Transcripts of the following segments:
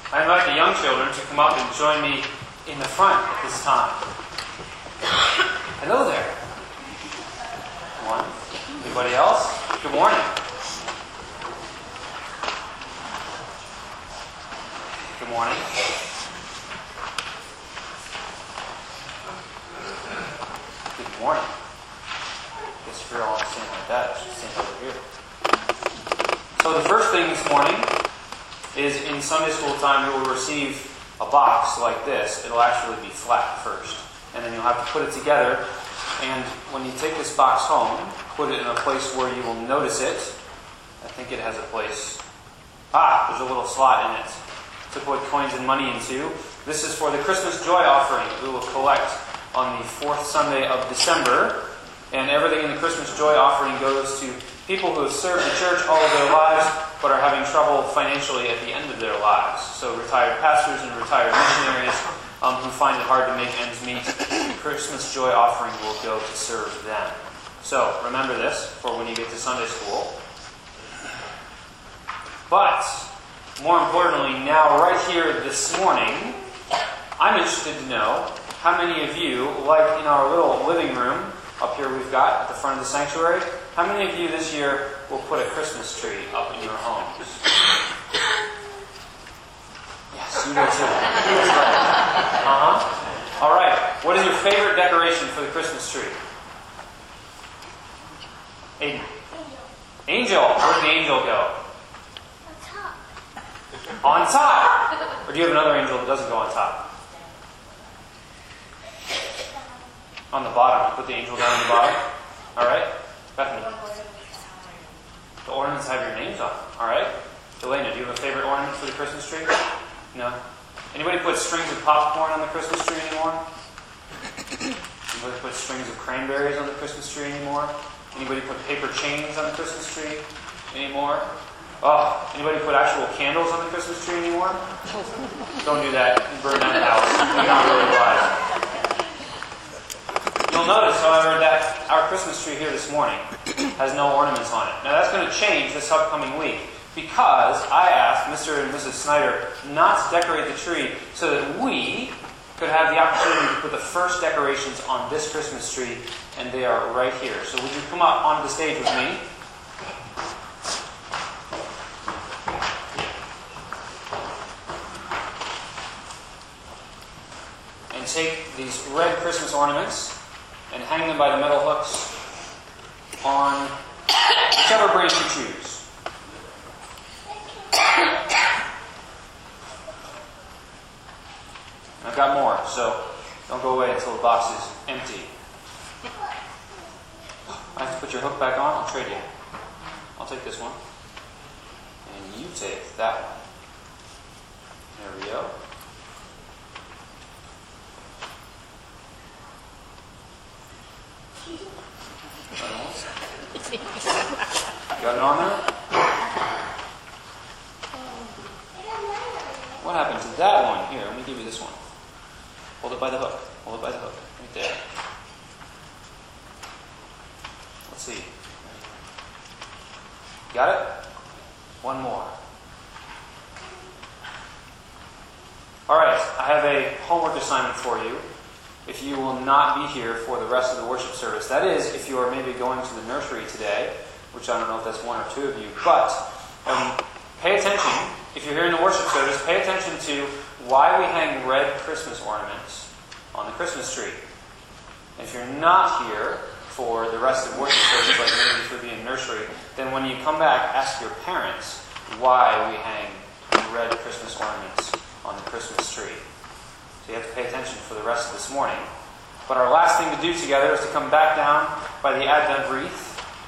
I invite the young children to come up and join me in the front at this time. Hello there. One. Anybody else? Good morning. Good morning. Good morning. I guess if you're all saying like that, I should stand over here. So the first thing this morning is in Sunday school time you will receive a box like this. It'll actually be flat first. And then you'll have to put it together. And when you take this box home, put it in a place where you will notice it. I think it has a place. There's a little slot in it to put coins and money into. This is for the Christmas joy offering we will collect on the 4th Sunday of December. And everything in the Christmas joy offering goes to people who have served the church all of their lives but are having trouble financially at the end of their lives. So retired pastors and retired missionaries who find it hard to make ends meet, the Christmas joy offering will go to serve them. So remember this for when you get to Sunday school. But more importantly, now right here this morning, I'm interested to know how many of you, like in our little living room up here we've got at the front of the sanctuary, how many of you this year will put a Christmas tree up in your homes? Yes, you do too. That's right. All right. What is your favorite decoration for the Christmas tree? Aiden. Angel. Where did the angel go? On top. Or do you have another angel that doesn't go on top? On the bottom. You put the angel down on the bottom. All right. Bethany. The ornaments have your names on them. All right. Elena, do you have a favorite ornament for the Christmas tree? No? Anybody put strings of popcorn on the Christmas tree anymore? Anybody put strings of cranberries on the Christmas tree anymore? Anybody put paper chains on the Christmas tree anymore? Anybody put actual candles on the Christmas tree anymore? Don't do that. Burn down the house. You're not really wise. You'll notice, however, that our Christmas tree here this morning has no ornaments on it. Now that's going to change this upcoming week because I asked Mr. and Mrs. Snyder not to decorate the tree so that we could have the opportunity to put the first decorations on this Christmas tree, and they are right here. So would you come up onto the stage with me? And take these red Christmas ornaments and hang them by the metal hooks on whichever branch you choose. I've got more, so don't go away until the box is empty. I have to put your hook back on. I'll trade you. I'll take this one. And you take that one. There we go. Got it on there? What happened to that one? Here, let me give you this one. Hold it by the hook. Hold it by the hook. Right there. Let's see. Got it? One more. Alright, I have a homework assignment for you. If you will not be here for the rest of the worship service. That is, if you are maybe going to the nursery today, which I don't know if that's one or two of you, but pay attention. If you're here in the worship service, pay attention to why we hang red Christmas ornaments on the Christmas tree. And if you're not here for the rest of the worship service, like maybe for being in nursery, then when you come back, ask your parents why we hang red Christmas ornaments on the Christmas tree. So you have to pay attention for the rest of this morning. But our last thing to do together is to come back down by the Advent wreath.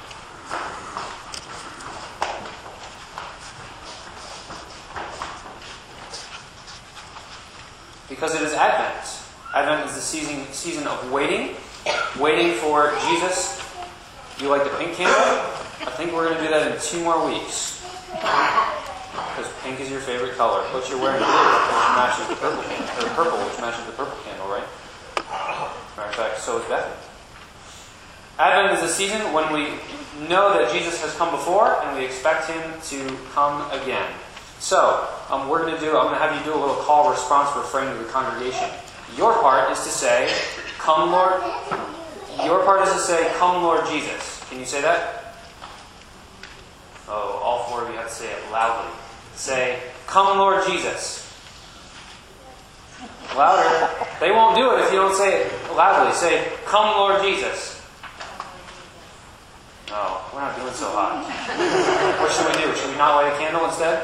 Because it is Advent. Advent is the season of waiting for Jesus. You like the pink candle? I think we're going to do that in 2 more weeks. Because pink is your favorite color. But you're wearing blue, which matches the purple candle. Or purple, which matches the purple candle, right? Matter of fact, so is Bethany. Advent is a season when we know that Jesus has come before and we expect Him to come again. So, I'm going to have you do a little call response refrain to the congregation. Your part is to say, "Come, Lord." Your part is to say, "Come, Lord Jesus." Can you say that? Oh, all four of you have to say it loudly. Say, "Come, Lord Jesus." Louder. They won't do it if you don't say it loudly. Say, "Come, Lord Jesus." No, we're not doing so hot. What should we do? Should we not light a candle instead?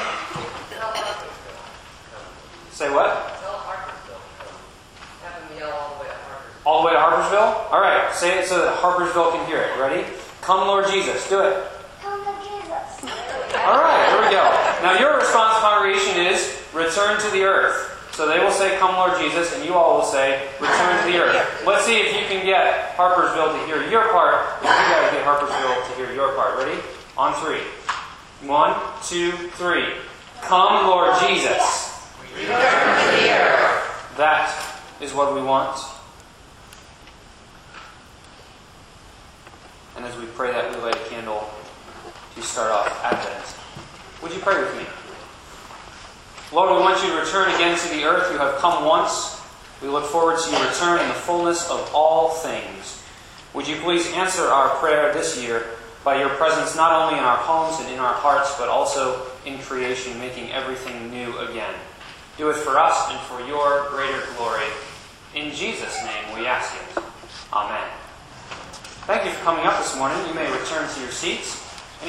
Say what? All the way to Harpersville? Alright, say it so that Harpersville can hear it. Ready? "Come, Lord Jesus." Do it. Come, Lord Jesus. Alright, here we go. Now your response, congregation, is return to the earth. So they will say, "Come, Lord Jesus," and you all will say, "Return to the earth." Let's see if you can get Harpersville to hear your part. If you guys get Harpersville to hear your part. Ready? On three. 1, 2, 3. "Come, Lord Jesus." Return to the earth. That is what we want. And as we pray that, we light a candle to start off Advent. Would you pray with me? Lord, we want you to return again to the earth. You have come once. We look forward to your return in the fullness of all things. Would you please answer our prayer this year by your presence not only in our homes and in our hearts, but also in creation, making everything new again. Do it for us and for your greater glory. In Jesus' name we ask it. Amen. Thank you for coming up this morning. You may return to your seats.